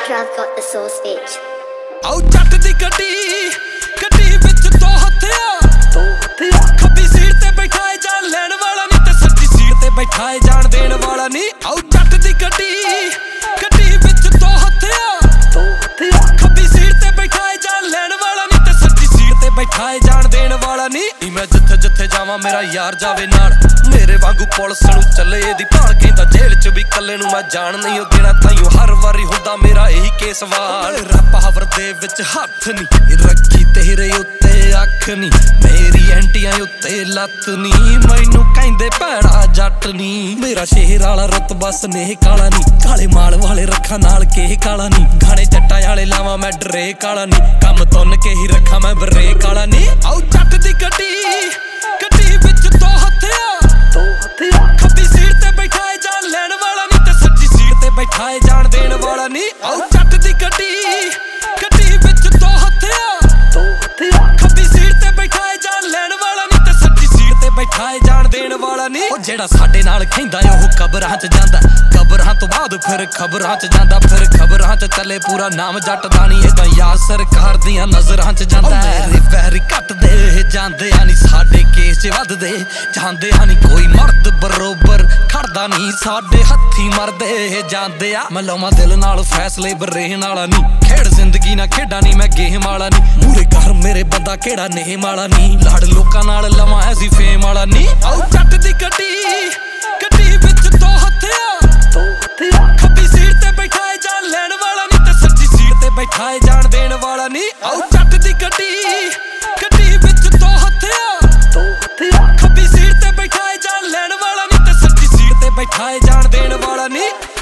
I've got the sauce, bitch. ਆਉ ਜੱਟ ਦੀ ਗੱਡੀ ਵਿੱਚ ਦੋ ਹੱਥਿਆ ਖੱਬੀ ਸੀਟ ਤੇ ਬੈਠਾਏ ਜਾਣ ਲੈਣ ਵਾਲਾ ਨਹੀਂ ਤੇ ਸੱਜੀ ਸੀਟ ਤੇ ਬੈਠਾਏ ਜਾਣ ਦੇਣ ਵਾਲਾ ਨਹੀਂ। ਆਉ ਜੱਟ ਦੀ ਗੱਡੀ ਵਿੱਚ ਦੋ ਹੱਥਿਆ ਖੱਬੀ ਸੀਟ ਤੇ ਬੈਠਾਏ ਜਾਣ ਲੈਣ ਵਾਲਾ ਨਹੀਂ ਤੇ ਸੱਜੀ ਸੀਟ ਤੇ ਬੈਠਾਏ ਜਾਣ ਦੇਣ ਵਾਲਾ ਨਹੀਂ। ਮੈਂ ਜਿੱਥੇ ਜਾਵਾਂ ਮੇਰਾ ਯਾਰ ਜਾਵੇ ਨਾਲ, ਮੇਰੇ ਵਾਂਗੂ ਪੁਲਿਸ ਨੂੰ ਚੱਲੇ ਇਹਦੀ ਭਾਲ, ਕਹਿੰਦਾ ਜੇਲ੍ਹ ਚ ਵੀ ਕੱਲੇ ਨੂੰ ਮੈਂ ਜਾਣ ਨਹੀਂ ਉਹ ਦੇਣਾ, ਤਾਈਓ ਹਰ ਵਾਰੀ ਹੁੰਦਾ ਮੇਰਾ ਇਹੀ ਕੇਸ ਵਾਲ। ਪਾਵਰ ਦੇ ਵਿੱਚ ਹੱਥ ਨਹੀਂ ਰੱਖੀ ਤੇਰੇ ਉੱਤੇ ਅੱਖ ਨਹੀਂ, ਮੇਰੀ ਐਂਟੀਆਂ ਉੱਤੇ ਲੱਤ ਨਹੀਂ, ਮੈਨੂੰ ਕਹਿੰਦੇ ਭੈੜਾ ਜੱਟ ਨਹੀਂ। ਮੇਰਾ ਸ਼ੇਰ ਵਾਲਾ ਰਤਬਾ ਸਨੇਹ ਕਾਲਾ ਨਹੀਂ, ਕਾਲੇ ਮਾਲ ਵਾਲੇ ਰੱਖਾਂ ਨਾਲ ਕੇ ਕਾਲਾ ਨਹੀਂ, ਗਾਣੇ ਜੱਟਾਂ ਵਾਲੇ ਲਾਵਾਂ ਮੈਂ ਡਰੇ ਕਾਲਾ ਨਹੀਂ, ਕੰਮ ਤੁੰਨ ਕੇ ਹੀ ਰੱਖਾਂ ਮੈਂ ਬਰੇ ਕਾਲਾ ਨਹੀਂ। ਆਉ ਜੱਟ ਦੀ ਗੱਡੀ ਵਿੱਚ ਦੋ ਹੱਥਿਆ ਖੱਬੀ ਸੀਟ ਤੇ ਬੈਠਾਏ ਜਾਣ ਲੈਣ ਵਾਲਾ ਨਹੀਂ ਤੇ ਸੱਜੀ ਸੀਟ ਤੇ ਬੈਠਾਏ ਜਾਣ ਦੇਣ ਵਾਲਾ ਨਹੀਂ। ਆਉ ਜੱਟ ਦੀ ਗੱਡੀ ਵਿੱਚ ਦੋ ਹੱਥਿਆ ਖੱਬੀ ਸੀਟ ਤੇ ਬੈਠਾਏ ਜਾਣ ਲੈਣ ਵਾਲਾ ਨਹੀਂ ਤੇ ਸੱਜੀ ਸੀਟ ਤੇ ਬੈਠਾਏ ਜਾਣ ਦੇਣ ਵਾਲਾ ਨਹੀਂ। ਉਹ ਜਿਹੜਾ ਸਾਡੇ ਨਾਲ ਖੈਂਦਾ ਉਹ ਕਬਰਾਂ 'ਚ ਜਾਂਦਾ, ਕਬਰਾਂ ਤੋਂ ਬਾਅਦ ਫਿਰ ਖਬਰਾਂ 'ਚ ਜਾਂਦਾ, ਫਿਰ ਖਬਰਾਂ 'ਚ ਚੱਲੇ ਪੂਰਾ ਨਾਮ ਜੱਟ ਦਾ ਨਹੀਂ, ਏਦਾਂ ਯਾਰ ਸਰਕਾਰ ਦੀਆਂ ਨਜ਼ਰਾਂ 'ਚ ਜਾਂਦਾ। ਮੇਰੇ ਪੈਰ ਘੱਟਦੇ ਜਾਂਦੇ ਆ ਨਹੀਂ ਸਾਡੇ ਕੇਸ 'ਚ ਵੱਧਦੇ ਜਾਂਦੇ ਆ ਨਹੀਂ, ਕੋਈ ਮਰਦ ਬਰੋਬਰ ਖੜਦਾ ਨਹੀਂ ਸਾਡੇ ਹੱਥੀ ਮਰਦੇ ਜਾਂਦੇ ਆ। ਮੈਂ ਲਵਾਂ ਦਿਲ ਨਾਲ ਫੈਸਲੇ ਬਰੇਨ ਵਾਲਾ ਨਹੀਂ, ਖੇਡ ਜ਼ਿੰਦਗੀ ਨਾਲ ਖੇਡਾਂ ਨਹੀਂ ਮੈਂ ਗੇਮ ਵਾਲਾ ਨਹੀਂ, ਮੂਰੇ ਘਰ ਮੇਰੇ ਬੰਦਾ ਕਿਹੜਾ ਨੇਮ ਵਾਲਾ ਨਹੀਂ, ਲੜ ਲੋਕਾਂ ਨਾਲ ਲਵਾਂ ਐਸੀ ਫੇਮ ਵਾਲਾ ਨਹੀਂ। ਆਉ ਜੱਟ ਦੀ ਗੱਡੀ ਵਿੱਚ ਦੋ ਹੱਥਿਆ ਖੱਬੀ ਸੀਟ ਤੇ ਬੈਠਾਏ ਜਾਣ ਲੈਣ ਵਾਲਾ ਨਹੀਂ ਤੇ ਸੱਜੀ ਸੀਟ ਤੇ ਬੈਠਾਏ ਜਾਣ ਦੇਣ ਵਾਲਾ ਨਹੀਂ। ਆਉ ਜੱਟ ਦੀ ਗੱਡੀ ਵਿੱਚ ਦੋ ਹੱਥਿਆ ਖੱਬੀ ਸੀਟ ਤੇ ਬੈਠਾਏ ਜਾਣ ਲੈਣ ਵਾਲਾ ਨਹੀਂ ਤੇ ਸੱਜੀ ਸੀਟ ਤੇ ਬੈਠਾਏ ਜਾਣ ਦੇਣ ਵਾਲਾ ਨਹੀਂ।